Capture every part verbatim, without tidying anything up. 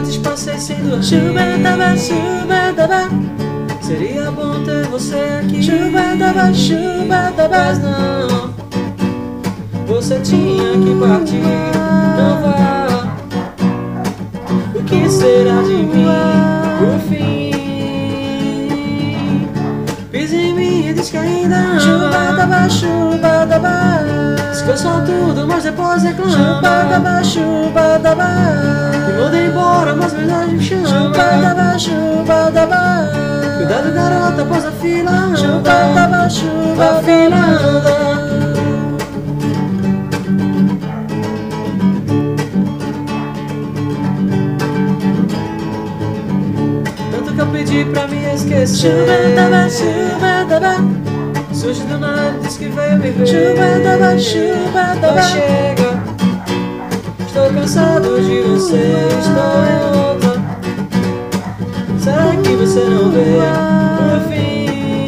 noites passei sem dormir. Chubadaba, chubadaba, Seria bom ter você aqui. chubadaba, chubadaba, Mas não, você tinha que partir. Não vá, o que será de mim? O fim. Pisa em mim e diz que ainda ama. chubadaba, chubadaba, Diz que eu sou tudo, mas depois reclama. chubadaba, chubadaba, Me mandei embora, mas verdade me chama. chubadaba, chubadaba, Cuidado, garota, pois a fila anda. chubadaba, A fila chubadaba. anda. Tanto que eu pedi pra me esquecer. Chubadaba, chubadaba, Surge do nada, diz que veio me ver. chubadaba, chubadaba. Mas chega, estou cansado de você, estou em outra. Será que você não vê o fim?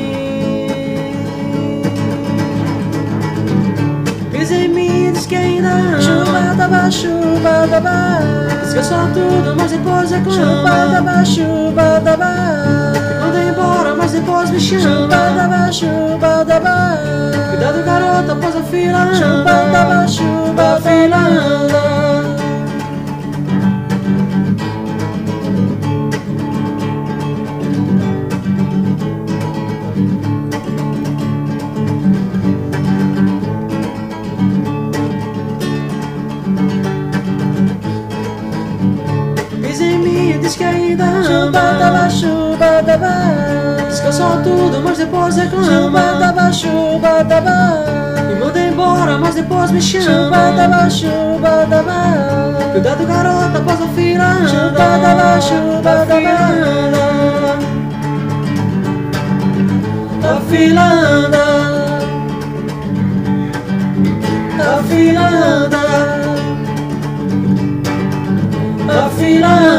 Pisa em mim, diz que ainda ama. Chubadaba, chubadaba, Diz que eu sou tudo, mas depois reclama. chubadaba, chubadaba, Manda embora, mas depois me chama. chubadaba, chubadaba, Cuidado, garota, pois a fila anda. chubadaba, A chubadaba. fila anda. Pisa em mim e diz que ainda Chubadaba, ama. chubadaba, Diz que eu sou tudo, mas depois reclama. chubadaba, chubadaba, Me manda embora, mas depois me chama. chubadaba, chubadaba, Cuidado, garota, pois a fila anda. chubadaba, A chubadaba. fila anda. A fila anda. A fila anda. A fila anda.